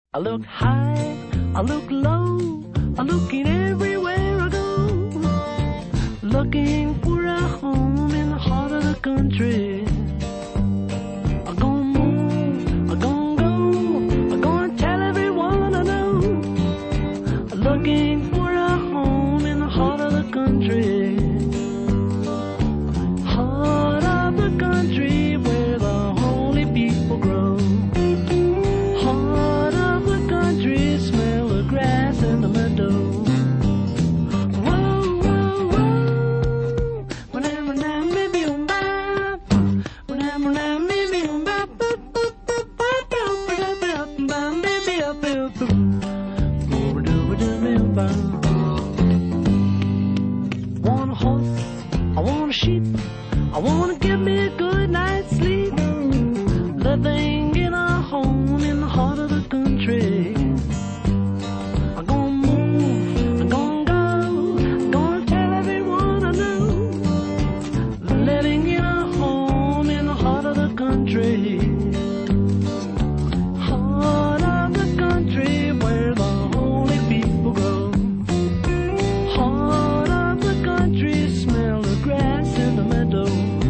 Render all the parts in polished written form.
I look high, I look low, I looking everywhere I go, looking for a home in the heart of the country. I'm gonna move, I'm gonna go, I'm gonna tell everyone I know, looking for a home in the heart of the country. Heart of the country where the holy people grow. Heart of the country, smell the grass in the meadow. Whoa, whoa, whoa. Whenever now, maybe I'm back. Whenever now, maybe I'm back. Want a horse, I want a sheep, I want to give me a good night's sleep, living in a home in the heart of the country. I'm gonna move, I'm gonna go, I'm gonna tell everyone I know, living in a home in the heart of the country. Heart of the country where the holy people grow. Heart of the country, smell the grass in the meadow.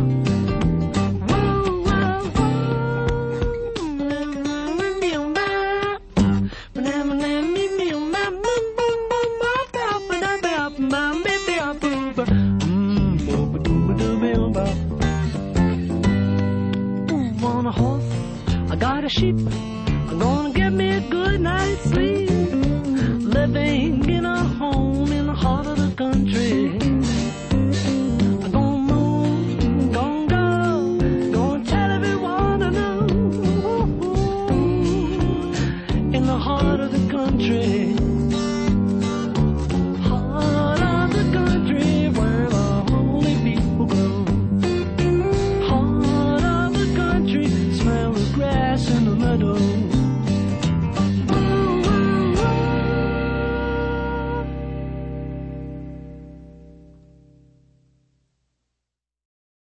Want a horse, I got a sheep, I'm gonna get me a good night's sleep, living in a home in the heart of the country.